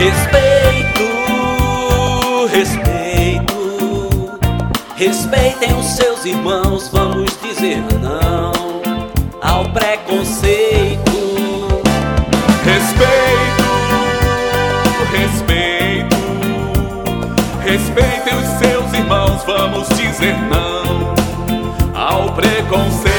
Respeito, respeito, respeitem os seus irmãos, vamos dizer não ao preconceito. Respeito, respeito, respeitem os seus irmãos, vamos dizer não ao preconceito.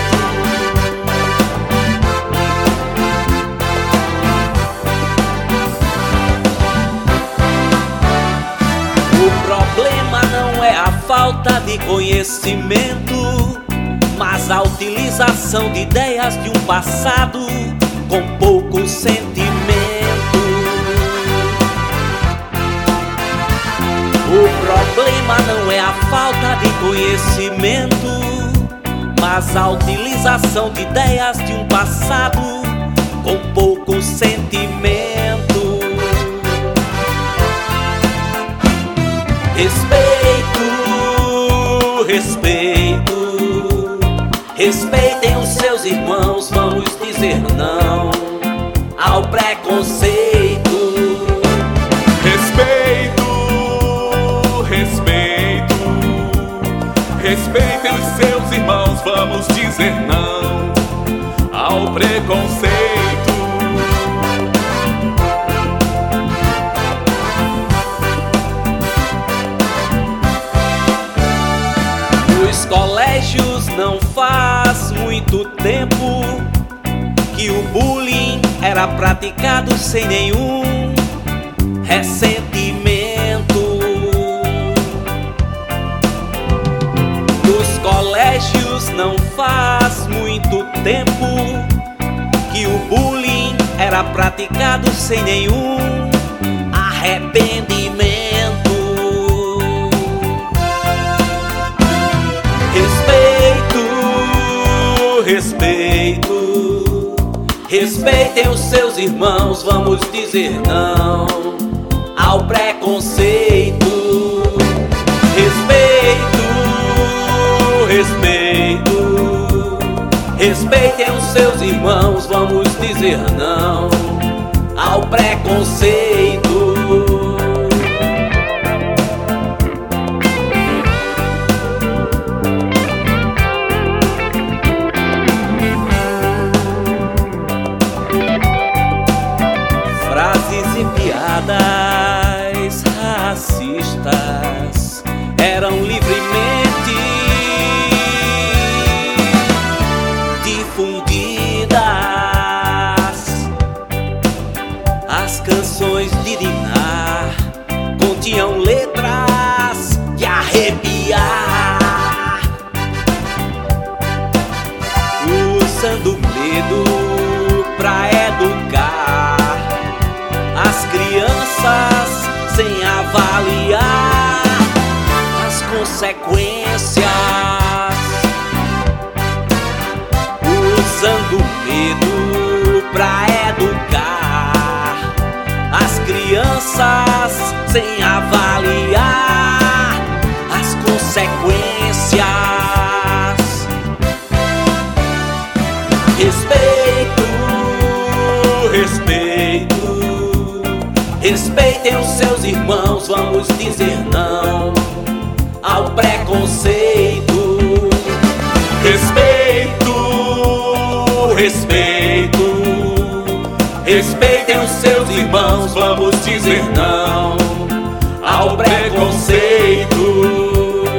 O problema não é a falta de conhecimento, mas a utilização de ideias de um passado com pouco sentimento. O problema não é a falta de conhecimento, mas a utilização de ideias de um passado com pouco sentimento. Respeito, respeito, respeitem os seus irmãos, vamos dizer não ao preconceito. Respeito, respeito, respeitem os seus irmãos, vamos dizer não ao preconceito. Nos colégios não faz muito tempo que o bullying era praticado sem nenhum ressentimento. Nos colégios não faz muito tempo que o bullying era praticado sem nenhum arrependimento. Respeito, respeitem os seus irmãos, vamos dizer não ao preconceito. Respeito, respeito, respeitem os seus irmãos, vamos dizer não ao preconceito. Frases e piadas racistas eram livremente difundidas. As canções de Diná continham letras de arrepiar, usando medo pra educar as crianças sem avaliar as consequências, usando medo pra educar as crianças sem avaliar as consequências. Respeito, respeito, respeitem os seus irmãos, vamos dizer não ao preconceito. Respeito, respeito, respeitem os seus irmãos, vamos dizer não ao preconceito.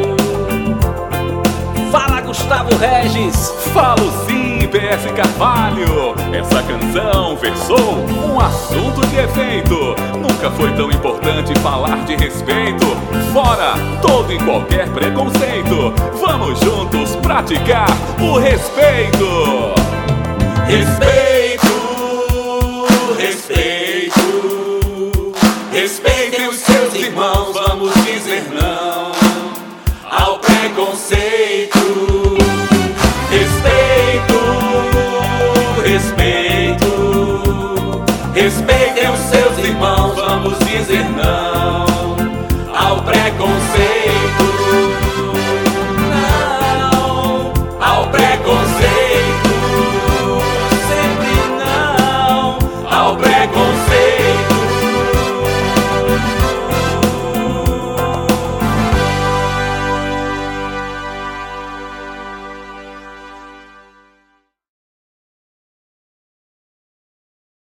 Fala, Gustavo Regis. Falo sim, PS Carvalho. Essa canção versou um assunto de efeito. Nunca foi tão importante falar de respeito. Fora todo e qualquer preconceito. Vamos juntos praticar o respeito. Respeito, respeito, respeitem os seus irmãos, vamos dizer não ao preconceito. Respeito, respeito, respeitem os seus irmãos, vamos dizer não